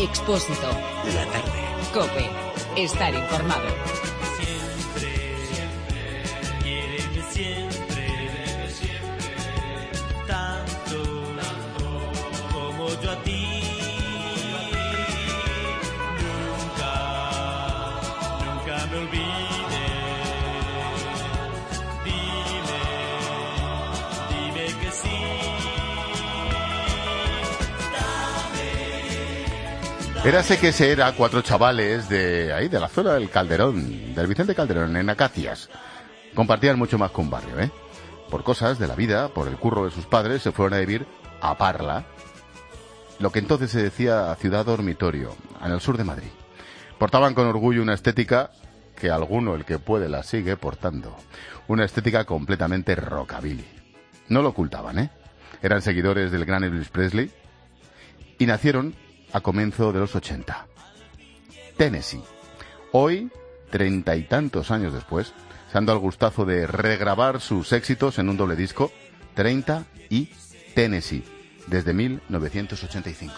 Expósito. La tarde. COPE. Estar informado. Érase que se era 4 chavales de ahí, de la zona del Calderón, del Vicente Calderón, en Acacias. Compartían mucho más que un barrio, ¿eh? Por cosas de la vida, por el curro de sus padres, se fueron a vivir a Parla, lo que entonces se decía ciudad dormitorio, en el sur de Madrid. Portaban con orgullo una estética que alguno, el que puede, la sigue portando. Una estética completamente rockabilly. No lo ocultaban, ¿eh? Eran seguidores del gran Elvis Presley y nacieron a comienzo de los 80. Tennessee. Hoy, 30 y tantos años después, se han dado el gustazo de regrabar sus éxitos en un doble disco, 30 y Tennessee, desde 1985.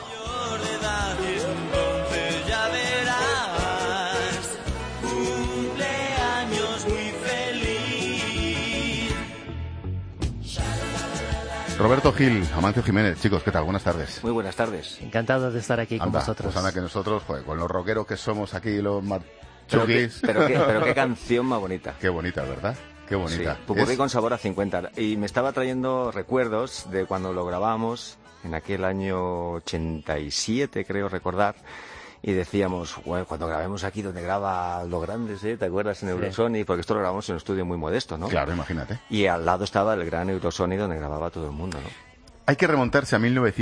Roberto Gil, Amancio Jiménez, chicos, ¿qué tal? Buenas tardes. Muy buenas tardes. Encantado de estar aquí con vosotros. Pues anda que nosotros, joder, con los rockeros que somos aquí, los machuguis. Pero qué canción más bonita. Qué bonita, ¿verdad? Qué bonita. Sí, popurrí con sabor a 50. Y me estaba trayendo recuerdos de cuando lo grabamos, en aquel año 87, creo recordar. Y decíamos, bueno, cuando grabemos aquí donde graba los grandes, ¿te acuerdas? En Eurosonic, porque esto lo grabamos en un estudio muy modesto, ¿no? Claro, imagínate. Y al lado estaba el gran Eurosonic donde grababa todo el mundo, ¿no? Hay que remontarse a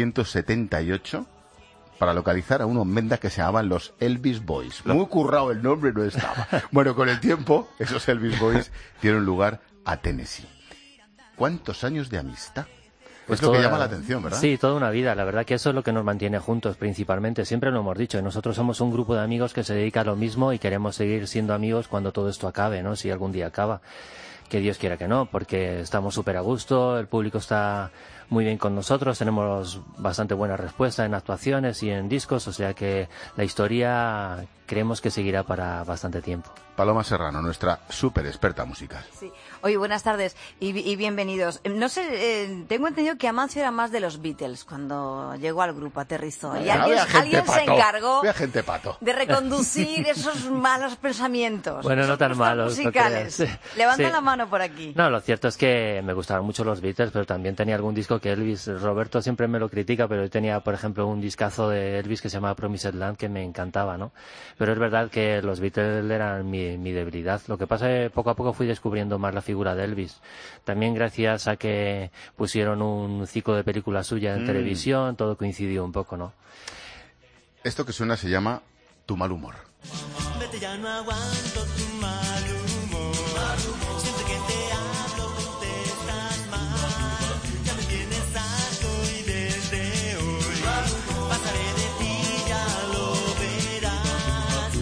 1978 para localizar a unos mendas que se llamaban los Elvis Boys. Muy currado el nombre no estaba. Bueno, con el tiempo, esos Elvis Boys dieron lugar a Tennessee. ¿Cuántos años de amistad? Pues es lo que llama la atención, ¿verdad? Sí, toda una vida. La verdad que eso es lo que nos mantiene juntos, principalmente. Siempre lo hemos dicho. Nosotros somos un grupo de amigos que se dedica a lo mismo y queremos seguir siendo amigos cuando todo esto acabe, ¿no? Si algún día acaba. Que Dios quiera que no, porque estamos súper a gusto, el público está muy bien con nosotros, tenemos bastante buena respuesta en actuaciones y en discos, o sea que la historia creemos que seguirá para bastante tiempo. Paloma Serrano, nuestra súper experta musical. Sí. Oye, buenas tardes y bienvenidos. No sé, tengo entendido que Amancio era más de los Beatles cuando llegó al grupo, aterrizó. Y alguien se encargó de reconducir esos malos pensamientos. Bueno, no tan malos. Musicales. No Levanta la mano por aquí. No, lo cierto es que me gustaban mucho los Beatles, pero también tenía algún disco que Elvis, Roberto siempre me lo critica, pero yo tenía, por ejemplo, un discazo de Elvis que se llama Promised Land que me encantaba, ¿no? Pero es verdad que los Beatles eran mi debilidad. Lo que pasa es que poco a poco fui descubriendo más la figura de Elvis. También gracias a que pusieron un ciclo de películas suyas en televisión, todo coincidió un poco, ¿no? Esto que suena se llama Tu mal humor. Vete, ya no aguanto tu mal humor. Siempre que te hablo contestas mal. Ya me tienes harto y desde hoy pasaré de ti, ya lo verás.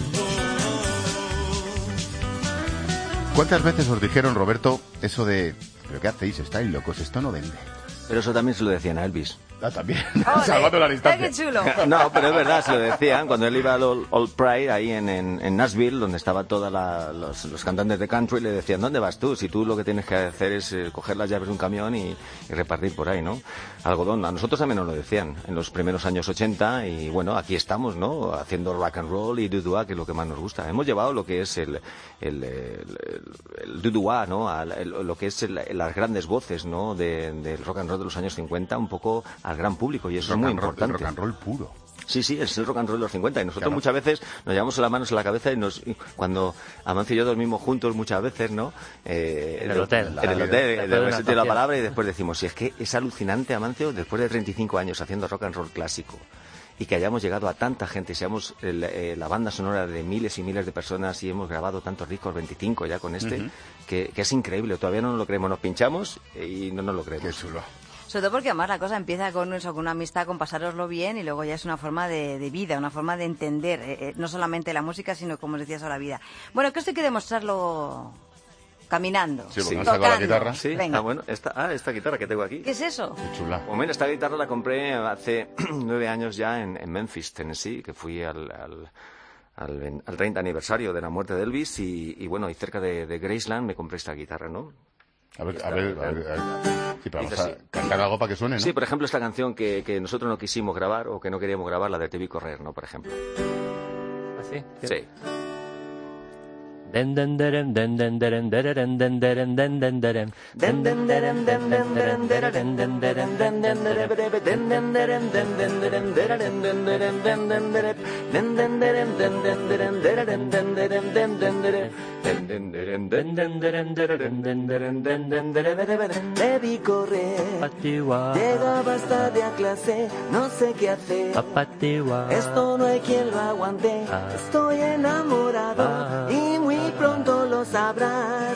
¿Cuántas veces os dijeron, Roberto, eso de ¿pero qué hacéis? ¿Estáis locos? Esto no vende. Pero eso también se lo decían a Elvis. Ah, también. Salvando la distancia. ¡Qué chulo! No, pero es verdad, se lo decían. Cuando él iba al Old Pride, ahí en Nashville, donde estaban todos los cantantes de country, le decían, ¿dónde vas tú? Si tú lo que tienes que hacer es coger las llaves de un camión y repartir por ahí, ¿no? Algodón. A nosotros también nos lo decían en los primeros años 80 y, bueno, aquí estamos, ¿no? Haciendo rock and roll y doo-wah, que es lo que más nos gusta. Hemos llevado lo que es el doo-wah, ¿no? Lo que es las grandes voces, ¿no? Del rock and roll de los años 50 un poco al gran público y eso es muy importante. El rock and roll puro. Sí, es el rock and roll de los 50 y nosotros muchas veces nos llevamos las manos en la cabeza y cuando Amancio y yo dormimos juntos muchas veces, ¿no? En el hotel. En el hotel, en el sentido de la palabra y después decimos, si es que es alucinante, Amancio, después de 35 años haciendo rock and roll clásico y que hayamos llegado a tanta gente, seamos la banda sonora de miles y miles de personas y hemos grabado tantos discos, 25 ya con que es increíble, todavía no nos lo creemos, nos pinchamos y no nos lo creemos. Qué chulo. Sobre todo porque además la cosa empieza con eso, con una amistad, con pasároslo bien y luego ya es una forma de vida, una forma de entender no solamente la música, sino como os decías, la vida. Bueno, que esto hay que demostrarlo caminando, Sí, porque no saco la guitarra. Sí, Venga. bueno, esta guitarra que tengo aquí. ¿Qué es eso? Qué chula. Pues mira, esta guitarra la compré hace 9 años ya en Memphis, Tennessee, que fui al 30 aniversario de la muerte de Elvis y bueno, y cerca de Graceland me compré esta guitarra, ¿no? A ver. Sí, pero vamos Dice a así. cantar algo para que suene, ¿no? Sí, por ejemplo, esta canción que nosotros no quisimos grabar o que no queríamos grabar, la de Te vi correr, ¿no? Por ejemplo. ¿Así? Sí. Den den deren den den deren deren den deren den den deren den den deren den den deren deren den deren den den deren den den deren den den deren deren den deren den den deren den den deren den den deren deren den deren den den deren den den deren den den deren deren den deren den den deren. Te vi correr, llegaba tarde a clase, no sé qué hacer. Esto no hay quien lo aguante, estoy enamorado y muy pronto lo sabrás.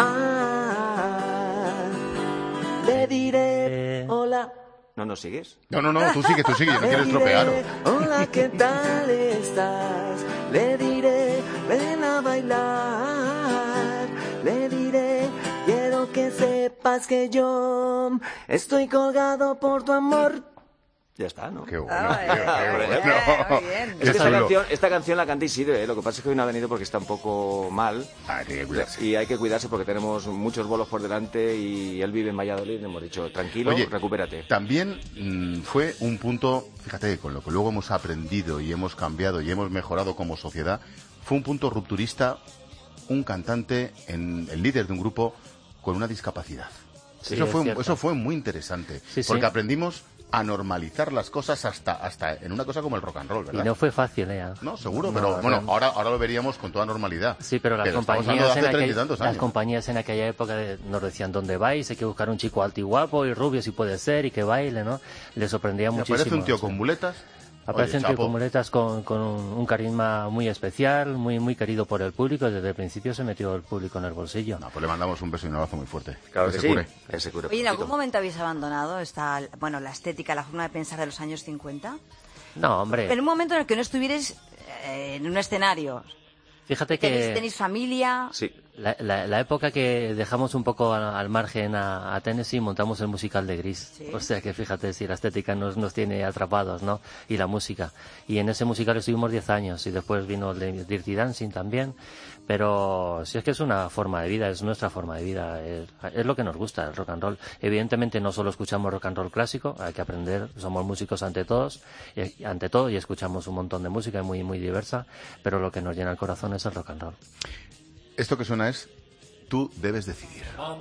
Le diré hola. ¿No nos sigues? No, tú sigue, yo no quiero estropear. Hola, ¿qué tal estás? Le diré, ven a bailar. Le diré, quiero que sepas que yo estoy colgado por tu amor. Ya está, ¿no? Qué bueno, Ay, muy bien. Es que esta canción la canta Isidre, ¿eh? Lo que pasa es que hoy no ha venido porque está un poco mal. Hay que cuidarse. Y hay que cuidarse porque tenemos muchos bolos por delante y él vive en Valladolid. Le hemos dicho, tranquilo, Oye, recupérate. También fue un punto, fíjate, con lo que luego hemos aprendido y hemos cambiado y hemos mejorado como sociedad, fue un punto rupturista, un cantante, el líder de un grupo con una discapacidad. Sí, eso fue muy interesante, Sí, porque sí. aprendimos a normalizar las cosas hasta en una cosa como el rock and roll, ¿verdad? Y no fue fácil, ¿eh? No, seguro, No, pero bueno, no. ahora lo veríamos con toda normalidad. Sí, pero las estamos hablando de compañías, hace 30 y tantos las años. compañías en aquella época nos decían dónde vais, hay que buscar un chico alto y guapo y rubio si puede ser y que baile, ¿no? Les sorprendía Me muchísimo. aparece un tío sí. con muletas. Aparece un Oye, tío chapo. con muletas con un carisma muy especial, muy querido por el público. Desde el principio se metió el público en el bolsillo. No, pues le mandamos un beso y un abrazo muy fuerte. Claro que se sí. cure. Que se cure Oye, ¿en algún poquito. momento habéis abandonado la estética, la forma de pensar de los años 50? No, hombre, En un momento en el que no estuvierais en un escenario. fíjate que ¿Tenéis familia? Sí. la época que dejamos un poco al margen a Tennessee, montamos el musical de Gris. Sí. O sea que fíjate si la estética nos tiene atrapados, ¿no? Y la música. Y en ese musical estuvimos 10 años y después vino el de Dirty Dancing también. Pero si es que es una forma de vida, es nuestra forma de vida, es lo que nos gusta, el rock and roll. Evidentemente no solo escuchamos rock and roll clásico, hay que aprender, somos músicos ante todo y escuchamos un montón de música muy diversa, pero lo que nos llena el corazón es el rock and roll. Esto que suena es Tú debes decidir.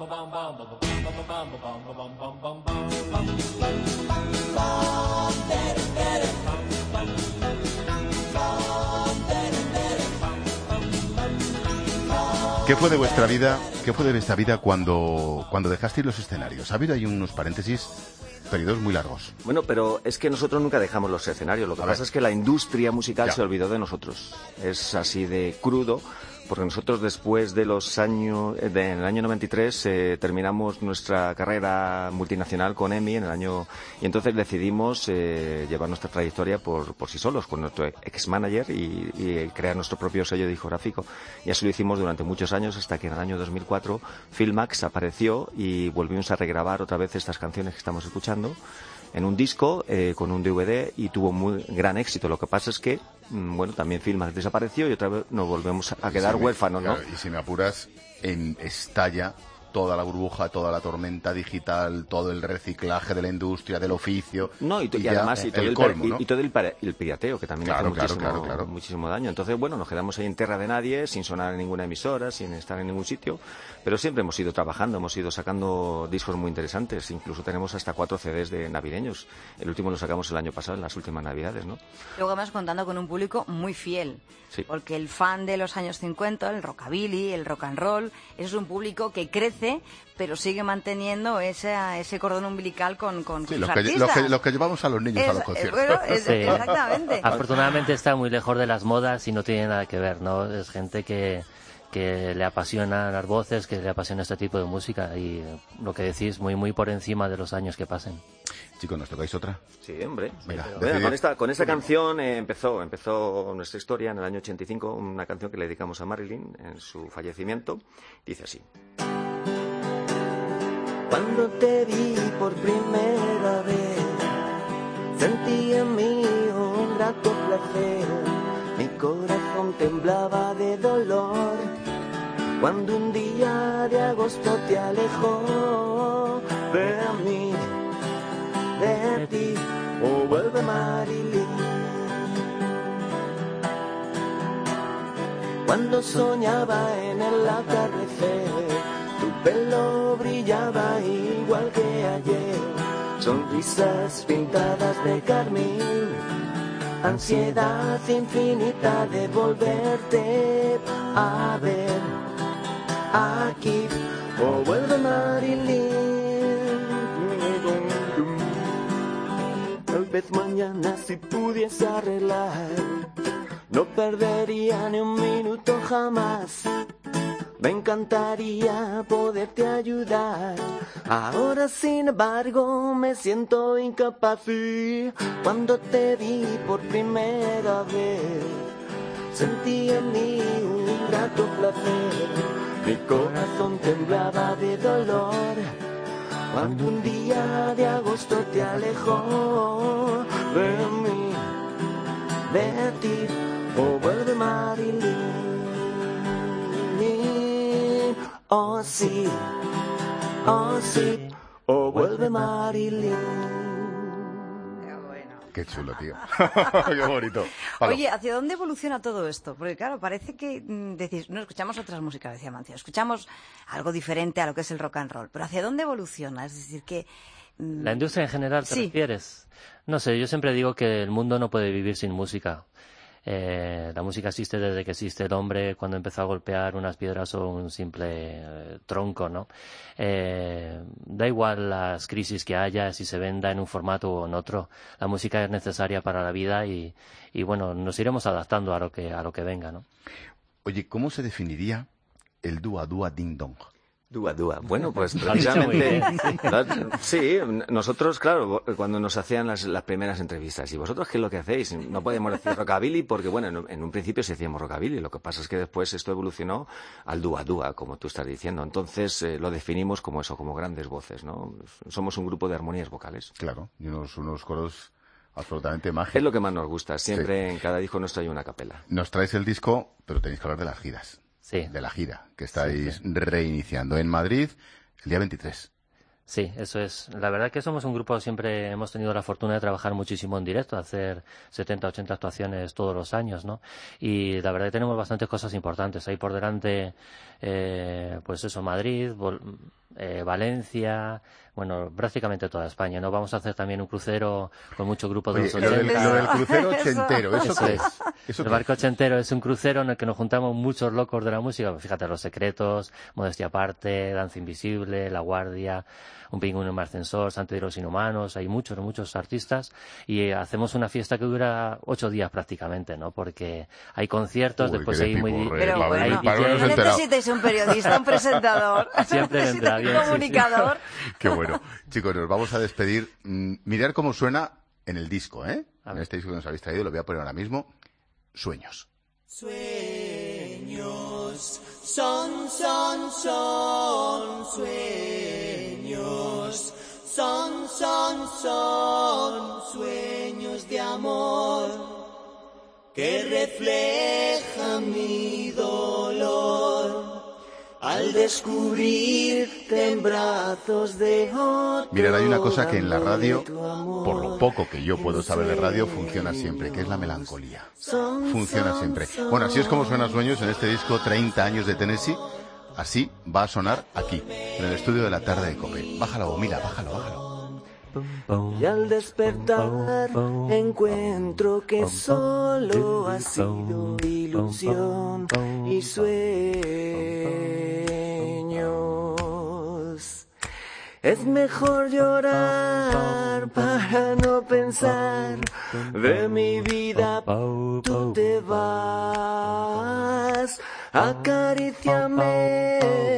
¿Qué fue de vuestra vida? ¿Qué fue de vuestra vida cuando dejasteis los escenarios? Ha habido ahí unos paréntesis, periodos muy largos. Bueno, pero es que nosotros nunca dejamos los escenarios. Lo que pasa es que la industria musical Ya. se olvidó de nosotros. Es así de crudo, porque nosotros después de los años, en el año 93, terminamos nuestra carrera multinacional con EMI y entonces decidimos llevar nuestra trayectoria por sí solos, con nuestro ex-manager y crear nuestro propio sello discográfico. Y así lo hicimos durante muchos años hasta que en el año 2004 Filmax apareció y volvimos a regrabar otra vez estas canciones que estamos escuchando en un disco con un DVD y tuvo muy gran éxito. Lo que pasa es que, bueno, también Filmax desapareció y otra vez nos volvemos a quedar huérfanos, ¿no? Claro, y si me apuras, estalla toda la burbuja, toda la tormenta digital, todo el reciclaje de la industria, del oficio. No, y ya además el colmo, ¿no? y todo el pirateo, que también Claro, hace claro. muchísimo daño. Entonces, bueno, nos quedamos ahí en tierra de nadie, sin sonar en ninguna emisora, sin estar en ningún sitio, pero siempre hemos ido trabajando, hemos ido sacando discos muy interesantes, incluso tenemos hasta 4 CDs de navideños. El último lo sacamos el año pasado, en las últimas navidades, ¿no? Luego además contando con un público muy fiel. Sí. Porque el fan de los años 50, el rockabilly, el rock and roll, eso es un público que crece, pero sigue manteniendo ese cordón umbilical con Sí, sus los artistas. que llevamos a los niños a los conciertos. Bueno, Sí. exactamente. Afortunadamente está muy lejos de las modas y no tiene nada que ver, ¿no? Es gente que que le apasionan las voces, que le apasiona este tipo de música, y lo que decís, muy muy por encima de los años que pasen. Chicos, ¿nos tocáis otra? Sí, hombre. Venga, con esta canción empezó nuestra historia en el año 85, una canción que le dedicamos a Marilyn en su fallecimiento. Dice así. Cuando te vi por primera vez, sentí en mí un grato placer. Mi corazón temblaba de dolor cuando un día de agosto te alejó de mí, de ti. Oh, vuelve Marilyn. Cuando soñaba en el atardecer, tu pelo brillaba igual que ayer. Sonrisas pintadas de carmín, ansiedad infinita de volverte a ver aquí. Oh, vuelve Marilyn. Tal vez mañana si pudiese arreglar, no perdería ni un minuto jamás. Me encantaría poderte ayudar. Ahora, sin embargo, me siento incapaz. Y cuando te vi por primera vez, sentí en mí un grato placer. Mi corazón temblaba de dolor cuando un día de agosto te alejó de mí, de ti. Oh, vuelve Marilyn. Oh sí, oh vuelve Marilyn. Qué bueno. Qué chulo, tío. Qué bonito. Pablo. Oye, ¿hacia dónde evoluciona todo esto? Porque claro, parece que decís, no escuchamos otras músicas, decía Mancio, escuchamos algo diferente a lo que es el rock and roll, pero ¿hacia dónde evoluciona? Es decir, que... ¿La industria en general te refieres? No sé, yo siempre digo que el mundo no puede vivir sin música. La música existe desde que existe el hombre, cuando empezó a golpear unas piedras o un simple tronco, ¿no? Da igual las crisis que haya, si se venda en un formato o en otro, la música es necesaria para la vida y bueno, nos iremos adaptando a lo que venga, ¿no? Oye, ¿cómo se definiría el dúa dúa ding dong? Dúa. Bueno, pues precisamente, sí, nosotros, claro, cuando nos hacían las primeras entrevistas, ¿y vosotros qué es lo que hacéis? No podemos decir rockabilly porque, bueno, en un principio sí hacíamos rockabilly, lo que pasa es que después esto evolucionó al dúa, como tú estás diciendo. Entonces lo definimos como eso, como grandes voces, ¿no? Somos un grupo de armonías vocales. Claro, y unos coros absolutamente mágicos. Es lo que más nos gusta, siempre en cada disco nos trae una capela. Nos traes el disco, pero tenéis que hablar de las giras. Sí. De la gira que estáis reiniciando en Madrid el día 23. Sí, eso es. La verdad que somos un grupo, siempre hemos tenido la fortuna de trabajar muchísimo en directo, hacer 70, 80 actuaciones todos los años, ¿no? Y la verdad que tenemos bastantes cosas importantes. Ahí por delante, pues eso, Madrid, Valencia, bueno, prácticamente toda España, ¿no? Vamos a hacer también un crucero con muchos grupos de los 80. Lo del crucero ochentero, ¿eso qué es? El barco ochentero es un crucero en el que nos juntamos muchos locos de la música. Fíjate, Los Secretos, Modestia Aparte, Danza Invisible, La Guardia, Un Pingüino en un ascensor, Santo y los Inhumanos. Hay muchos artistas y hacemos una fiesta que dura 8 días prácticamente, ¿no? Porque hay conciertos, después hay muy... Pero bueno, no necesitáis un periodista, un presentador. Siempre vendrá bien. Un comunicador. Sí. Qué bueno. Chicos, nos vamos a despedir. Mirad cómo suena en el disco, ¿eh? En este disco que nos habéis traído, lo voy a poner ahora mismo. Sueños. Sueños, son sueños, son sueños de amor que reflejan mi dolor al descubrirte en brazos de otro. Mirad, hay una cosa que en la radio, por lo poco que yo puedo saber de radio, funciona siempre, que es la melancolía. Funciona siempre. Bueno, así es como suena Sueños en este disco 30 años de Tennessee. Así va a sonar aquí, en el estudio de la tarde de COPE. Bájalo, Mila, bájalo. Y al despertar encuentro que solo ha sido ilusión y sueños. Es mejor llorar para no pensar de mi vida. Tú te vas Acaríciame,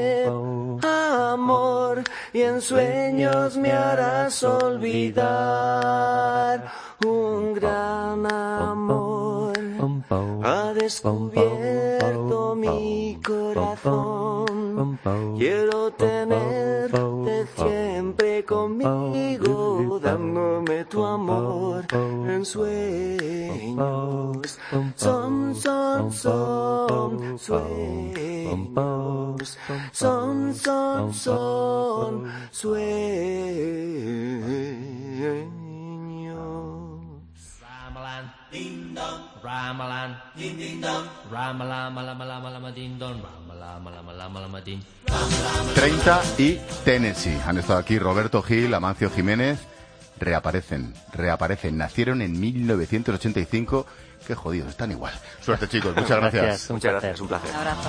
amor, y en sueños me harás olvidar un gran amor. Ha descubierto mi corazón. Quiero tenerte siempre conmigo, dándome tu amor en sueños. Son sueños. Son sueños. Ramalan, ding dong, Ramalan, ding ding dong, Ramalan, malama, ding dong, Ramalan, malama, ding. 30 y Tennessee. Han estado aquí Roberto Gil, Amancio Jiménez. Reaparecen. Nacieron en 1985. Qué jodidos, están igual. Suerte, chicos. Muchas gracias. Muchas gracias, un placer. Un abrazo.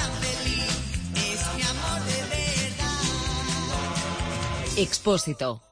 Expósito.